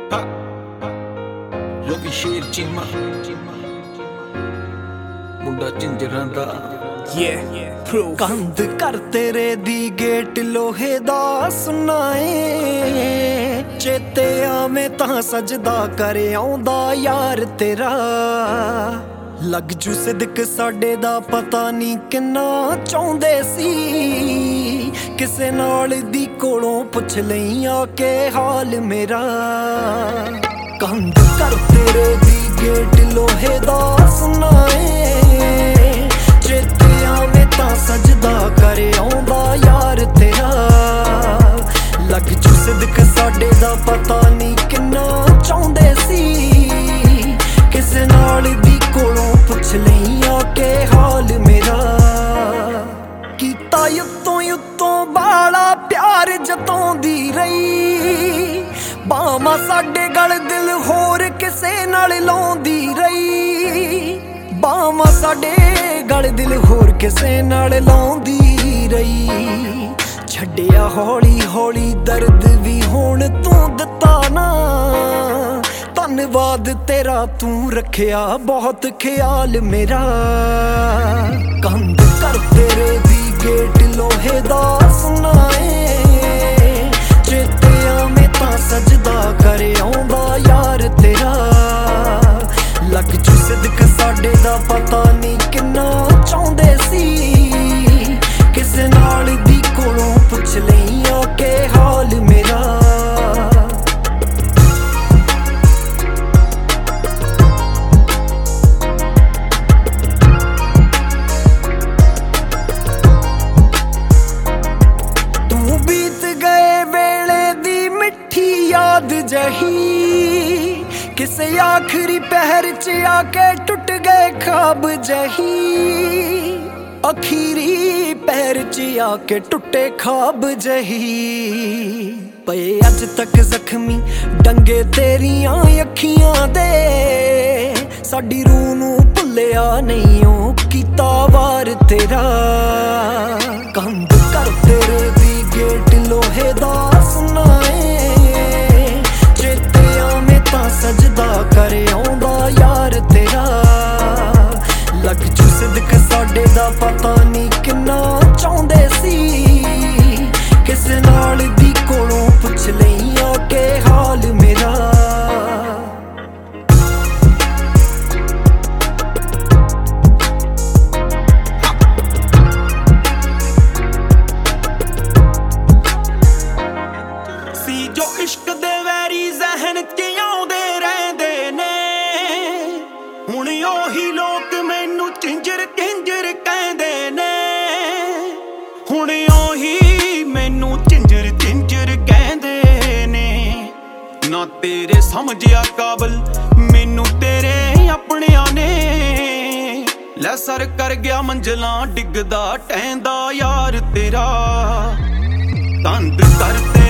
ਰਵੀ ਸ਼ੇਰ ਚੀਮਾ ਮੁੰਡਾ ਝਿੰਜਰਾਂ ਦਾ ਕੰਧ ਕਰ ਤੇਰੇ ਦੀ ਗੇਟ ਲੋਹੇ ਦਾ ਸੁਣਾਏ ਚੇਤੇ ਆਵੇਂ ਤਾਂ ਸਜਦਾ ਕਰ ਆਉਂਦਾ ਯਾਰ ਤੇਰਾ ਲੱਗ ਜੂ ਸਿਦਕ ਸਾਡੇ ਦਾ ਪਤਾ ਨਹੀਂ ਕਿੰਨਾ ਚਾਹੁੰਦੇ ਸੀ ਕਿਸੇ ਨਾਲ ਦੀ ਕੋਲੋਂ ਪੁੱਛ ਲਈ ਆ ਕੇ ਹਾਲ ਮੇਰਾ ਕੰਧ ਕਰ ਤੇਰੇ ਦੀ ਗੇਟ ਲੋਹੇ ਦਾ ਸੁਣਾਏ ਚੇਤੇ ਆਵੇਂ ਤਾਂ ਸਜਦਾ ਕਰ ਆਉਂਦਾ ਯਾਰ ਤੇਰਾ ਲੱਗ ਜੂ ਸਿਦਕ ਸਾਡੇ ਦਾ ਪਤਾ ਨਹੀਂ ਕਿੰਨਾ ਚਾਹੁੰਦੇ ਸੀ ਕਿਸੇ ਨਾਲ ਦੀ ਕੋਲੋਂ ਪੁੱਛ ਲਈ ਆ ਕੇ ਹਾਲ ਮੇਰਾ ਕੀਤਾ ਉੱਤੋਂ ਬਾਲਾ ਪਿਆਰ ਜਤਾਉਂਦੀ ਰਹੀ ਬਾਵਾਂ ਸਾਡੇ ਗਲ ਦਿਲ ਹੋਰ ਕਿਸੇ ਨਾਲ ਲਾਉਂਦੀ ਰਹੀ ਬਾਵਾਂ ਸਾਡੇ ਗਲ ਦਿਲ ਹੋਰ ਕਿਸੇ ਨਾਲ ਲਾਉਂਦੀ ਰਹੀ ਛੱਡਿਆ ਹੌਲੀ ਹੌਲੀ ਦਰਦ ਵੀ ਹੁਣ ਤੂੰ ਦਿੱਤਾ ਨਾ ਧੰਨਵਾਦ ਤੇਰਾ ਤੂੰ ਰੱਖਿਆ ਬਹੁਤ ਖਿਆਲ ਮੇਰਾ ਕੰਧ ਕਰ ਤੇਰੇ ਦੀ ਗੇਟ ਲੋਹੇ ਦਾ ਸੁਣਾਏ ਚੇਤੇ ਆਵੇਂ ਤਾਂ ਸਜਦਾ ਕਰ ਆਉਂਦਾ ਯਾਰ ਤੇਰਾ ਲੱਗ ਜੂ ਸਿਦਕ ਸਾਡੇ ਦਾ ਪਤਾ ਨਹੀਂ ਕਿੰਨਾ ਚਾਹੁੰਦੇ ਸੀ ਕਿਸੇ ਨਾਲ ਦੀ ਕੋਲੋਂ ਪੁੱਛ ਲਈ ਆ ਕੇ ਹਾਲ ਮੇਰਾ याद जही किसे आखिरी पहर च आके टुट गए ख्वाब जही आखिरी पहर च आके टुटे ख्वाब जही पे अज तक जख्मी डंगे तेरियां अखियां दे साडी रूह नूं भुल्लिया नहीं ओ कीता वार तेरा कंध कर तेरे दी गेट लोहे दा सुनाए सजदा कर आਉਂਦਾ यार तेरा ਲੱਗ ਜੂ ਸਿਦਕ ਸਾਡੇ ਦਾ ਪਤਾ ਨਹੀਂ ਕਿੰਨਾ ਚਾਹੁੰਦੇ ਸੀ ਕਿਸੇ ਨਾਲ ਦੀ ਕੋਲੋਂ ਪੁੱਛ ਲਈ ਆ ਕੇ ਹਾਲ ਮੇਰਾ ਸੀ ਜੋ ਇਸ਼ਕ ਦੇ ਵੈਰੀ ਜ਼ਹਿਨ ਚ ਉਹੀ ਲੋਕ ਮੈਨੂੰ ਝਿੰਜਰ ਝਿੰਜਰ ਕਹਿੰਦੇ ਨੇ ਹੁਣ ਉਹੀ ਮੈਨੂੰ ਝਿੰਜਰ ਝਿੰਜਰ ਕਹਿੰਦੇ ਨੇ ਨਾ ਤੇਰੇ ਸਮਝਿਆ ਕਾਬਲ ਮੈਨੂੰ ਤੇਰੇ ਆਪਣਿਆਂ ਨੇ ਲੈ ਸਰ ਕਰ ਗਿਆ ਮੰਜ਼ਲਾਂ ਡਿੱਗਦਾ ਟਹਿੰਦਾ ਯਾਰ ਤੇਰਾ ਕੰਧ ਕਰ